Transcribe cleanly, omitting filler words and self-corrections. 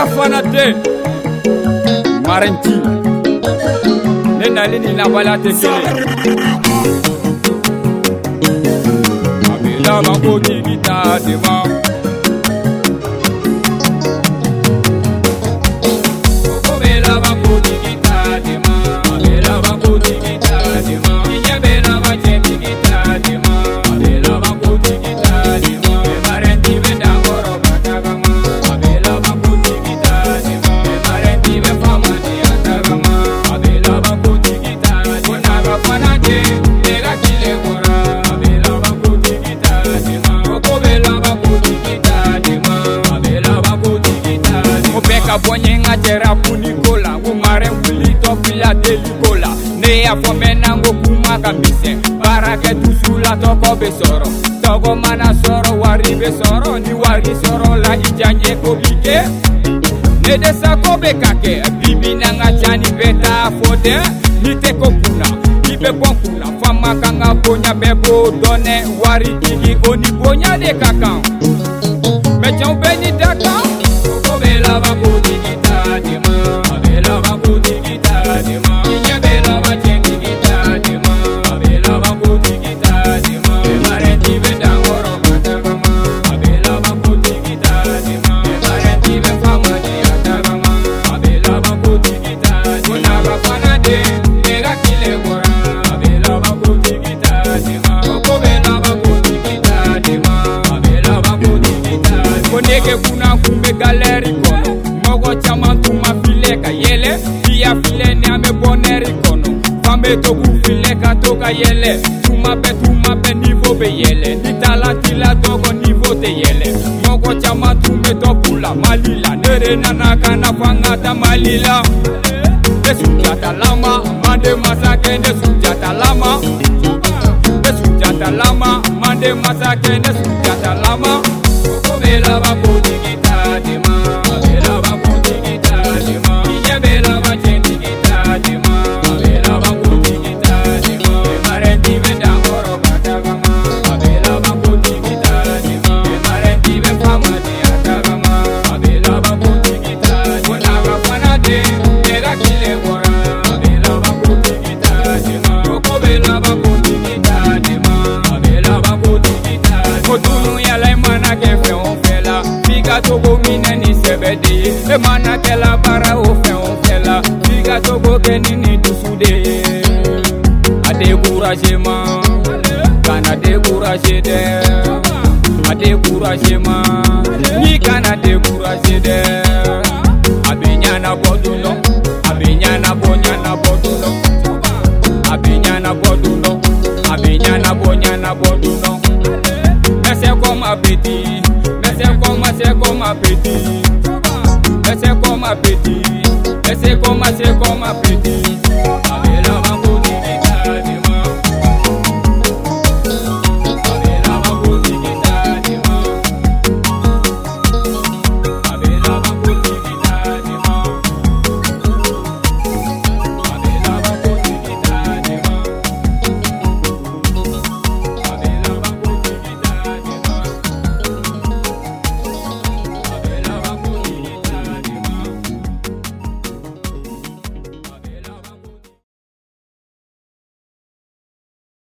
fanate Maranti Nena lini na wala tekele Abela bako tigita dema Abela bako tigita dema Abela bako tigita dema Inya bela bako tigita dema Abela bako tigita dema Maranti benda ngoro batagama Abela bako tigita dema Maranti be fama di atagama Abela bako tigita dema Naga fanate nega kile kora Abela bako tigita dema Okobela bako tigita dema Abela bako tigita dema Obeka bonye ngatera punikola Umare wili topila delikola Neya fomena ngokuma kambise Barake tusula toko besoro Togo mana soro wari besoro Ni wari soro la ijanye kobike Nede sako bekake Bibi nanga chani beta fode Nite kopuna Ibe bonkuna Fama kanga bonya bebo done Wari kiki oni bonya de kakao Mechan beni daka Obela bako tigita dema Abela bako tigita dema Inya bela bache tigita dema Abela bako tigita dema Marenti benda ngoro batagama Abela bako tigita dema Marenti be fama di atagama Abela bako tigita dema Naga fanade nega kile kora Abela bako tigita dema Okobela bako tigita dema Abela bako tigita dema Koneke kuna kumbe galeri kono Mogo chama tuma file ka yele Via file ne ame boneri kono Fambe toku file ka toka yele Tuma be nivo be yele Nitala tila togo nivo te yele Mogo chama tume topula malila Nere nanaka na fangata malila Nesujata lama Mande masake nesujata lama Nesujata lama Mande masake nesujata lama Obela bako tigita dema Abela bako tigita dema Inya bela bache tigita dema Abela bako tigita dema Marenti benda ngoro batagama Abela bako tigita dema Marenti be fama di atagama Abela bako tigita dema Naga fanate nega kile kora Abela bako tigita dema Okobela bako tigita dema Abela bako tigita dema Kodunu yala imana kefe onfela Figa togo mine ni sebede Emana kela bara ofe onfela Figa togo geni ni dusude Ade courage ma Kana de courage de Ade courage ma Ni kana de courage de Abinyana boduno Abinyana bonyana boduno Abinyana boduno Abinyana bonyana boduno Mese comme appétit Mese comme appétit Mese comme appétit Mese comme appétit